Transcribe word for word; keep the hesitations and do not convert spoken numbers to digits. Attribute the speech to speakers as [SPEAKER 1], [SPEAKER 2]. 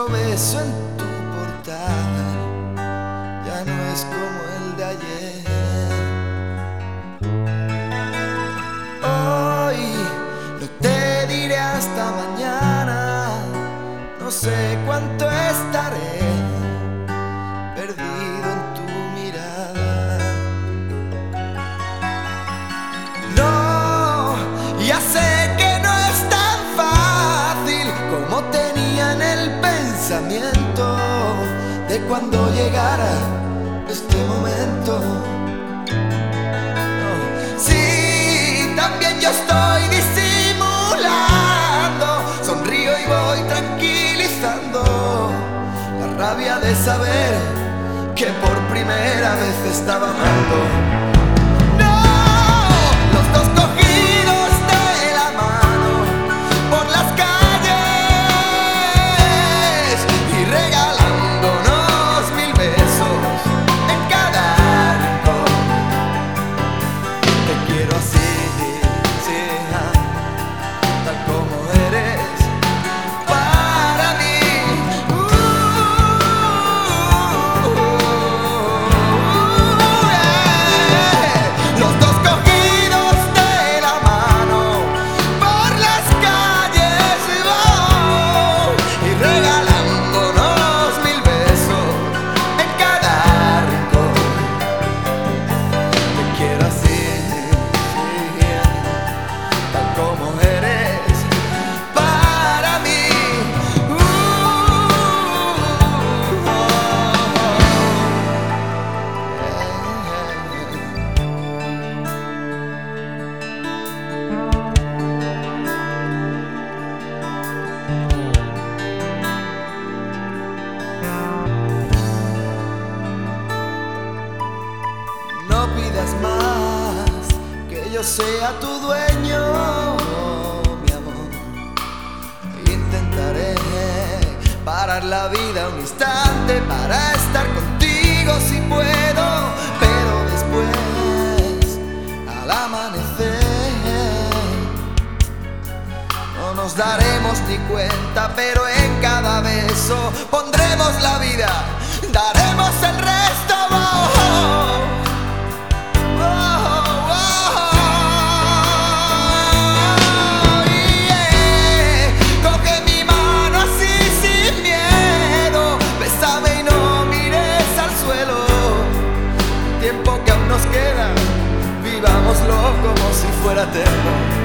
[SPEAKER 1] beso en tu portal ya no es como el de ayer. Hoy no te diré hasta mañana, no sé cuánto estaré perdido en tu mirada. No, ya sé que no es tan fácil como tenía en el pensamiento de cuando llegara este momento. No. Sí, también yo estoy disimulando, sonrío y voy tranquilizando la rabia de saber que por primera vez estaba amando. No, los dos cogidos de la mano por las calles y regalándonos mil besos en cada rincón. Te quiero así, sí, tal como eres para mí. Uh, yeah. Los dos cogidos de la mano por las calles, oh, y regalándonos mil besos en cada rincón. Te quiero así, sí, tal como eres para mí. Uh, oh, no pidas más que yo sea tu dueño, mi amor. Intentaré parar la vida un instante para estar contigo si puedo, pero después, al amanecer, no nos daremos ni cuenta, pero en cada beso pondremos la vida, daremos el resto. Oh, oh, oh, oh, yeah. Coge mi mano así sin miedo, bésame y no mires al suelo. Tiempo que aún nos queda, vivámoslo como si fuera eterno.